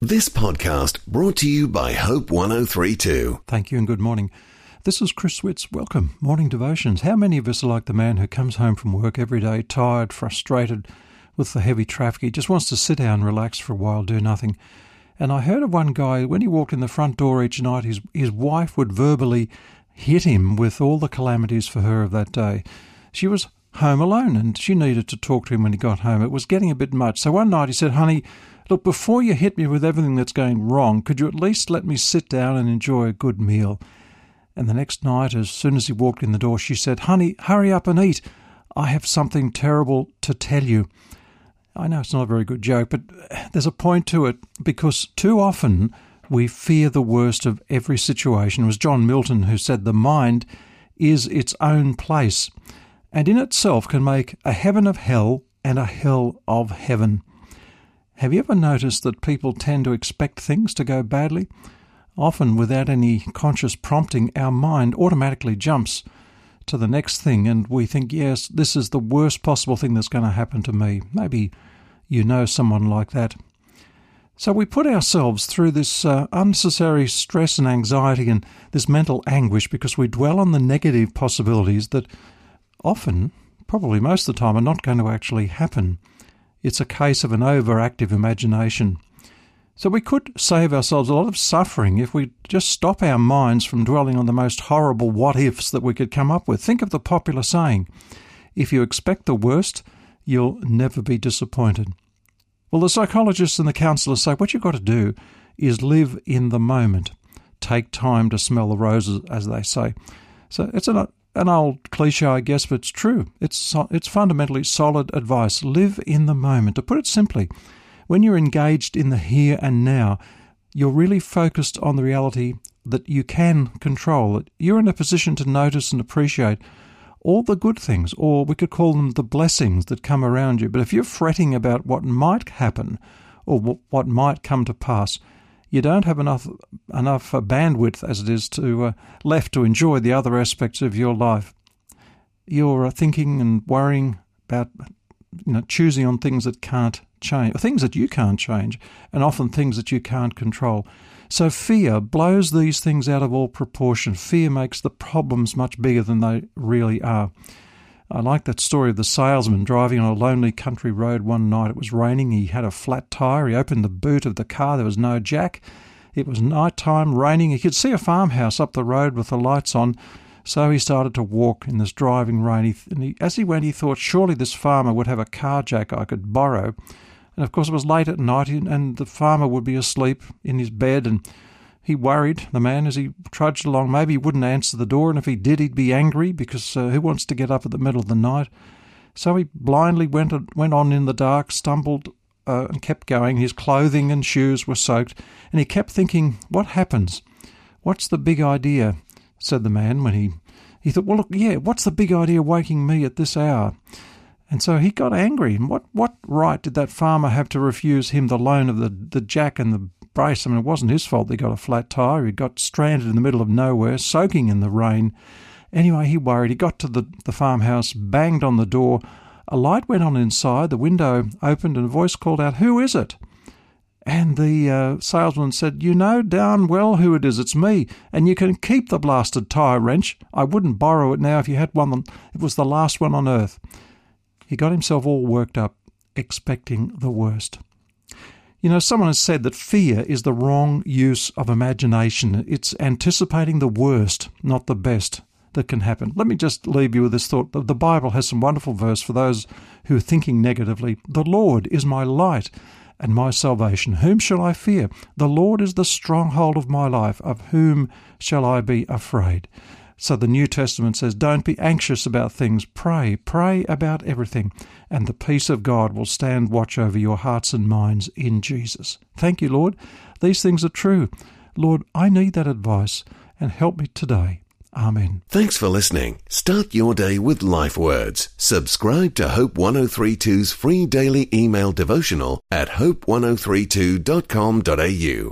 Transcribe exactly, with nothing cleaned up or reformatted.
This podcast brought to you by Hope one oh three two. Thank you and good morning. This is Chris Witts. Welcome. Morning Devotions. How many of us are like the man who comes home from work every day, tired, frustrated with the heavy traffic? He just wants to sit down, relax for a while, do nothing. And I heard of one guy, when he walked in the front door each night, his, his wife would verbally hit him with all the calamities for her of that day. She was home alone and she needed to talk to him when he got home. It was getting a bit much. So one night he said, "Honey, look, before you hit me with everything that's going wrong, could you at least let me sit down and enjoy a good meal?" And the next night, as soon as he walked in the door, she said, "Honey, hurry up and eat. I have something terrible to tell you." I know it's not a very good joke, but there's a point to it, because too often we fear the worst of every situation. It was John Milton who said the mind is its own place, and in itself can make a heaven of hell and a hell of heaven. Have you ever noticed that people tend to expect things to go badly? Often, without any conscious prompting, our mind automatically jumps to the next thing, and we think, yes, this is the worst possible thing that's going to happen to me. Maybe you know someone like that. So we put ourselves through this uh, unnecessary stress and anxiety and this mental anguish because we dwell on the negative possibilities that often, probably most of the time, are not going to actually happen. It's a case of an overactive imagination. So we could save ourselves a lot of suffering if we just stop our minds from dwelling on the most horrible what-ifs that we could come up with. Think of the popular saying, if you expect the worst, you'll never be disappointed. Well, the psychologists and the counsellors say what you've got to do is live in the moment. Take time to smell the roses, as they say. So it's an, an old cliche, I guess, but it's true. It's, it's fundamentally solid advice. Live in the moment. To put it simply, when you're engaged in the here and now, you're really focused on the reality that you can control it. You're in a position to notice and appreciate all the good things, or we could call them the blessings that come around you. But if you're fretting about what might happen or what might come to pass, you don't have enough enough bandwidth, as it is, to uh, left to enjoy the other aspects of your life. You're uh, thinking and worrying about, you know, choosing on things that can't change, things that you can't change, and often things that you can't control. So fear blows these things out of all proportion. Fear makes the problems much bigger than they really are. I like that story of the salesman driving on a lonely country road one night. It was raining. He had a flat tire. He opened the boot of the car. There was no jack. It was night time, raining. He could see a farmhouse up the road with the lights on. So he started to walk in this driving rain. He, and he, as he went, he thought, surely this farmer would have a car jack I could borrow. And of course it was late at night and the farmer would be asleep in his bed, and he worried, the man, as he trudged along. Maybe he wouldn't answer the door, and if he did, he'd be angry, because uh, who wants to get up at the middle of the night? So he blindly went, went on in the dark, stumbled uh, and kept going. His clothing and shoes were soaked, and he kept thinking, what happens? What's the big idea? Said the man when he, he thought, well, look, yeah, what's the big idea waking me at this hour? And so he got angry. What what right did that farmer have to refuse him the loan of the, the jack and the brace? I mean, it wasn't his fault they got a flat tire. He got stranded in the middle of nowhere, soaking in the rain. Anyway, he worried. He got to the, the farmhouse, banged on the door. A light went on inside. The window opened and a voice called out, "Who is it?" And the uh, salesman said, "You know darn well who it is. It's me. And you can keep the blasted tire wrench. I wouldn't borrow it now if you had one. It was the last one on earth." He got himself all worked up, expecting the worst. You know, someone has said that fear is the wrong use of imagination. It's anticipating the worst, not the best, that can happen. Let me just leave you with this thought. The Bible has some wonderful verse for those who are thinking negatively. "The Lord is my light and my salvation. Whom shall I fear? The Lord is the stronghold of my life. Of whom shall I be afraid?" So the New Testament says, don't be anxious about things. Pray, pray about everything, and the peace of God will stand watch over your hearts and minds in Jesus. Thank you, Lord. These things are true. Lord, I need that advice, and help me today. Amen. Thanks for listening. Start your day with Life Words. Subscribe to Hope one oh three two's free daily email devotional at hope one oh three two dot com dot a u.